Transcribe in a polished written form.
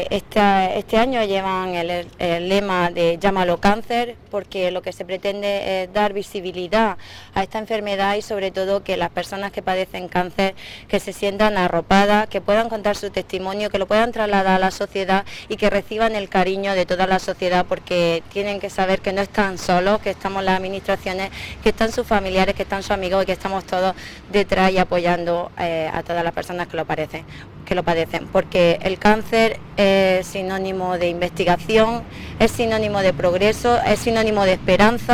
este año llevan el lema de Llámalo Cáncer, porque lo que se pretende es dar visibilidad a esta enfermedad y sobre todo que las personas que padecen cáncer que se sientan arropadas, que puedan contar su testimonio, que lo puedan trasladar a la sociedad y que reciban el cariño de toda la sociedad, porque tienen que saber que no están solos, que estamos las administraciones, que están sus familiares, que están sus amigos y que estamos todos detrás y apoyando a todas las personas que lo padecen, porque el cáncer es sinónimo de investigación, es sinónimo de progreso, es sinónimo de esperanza.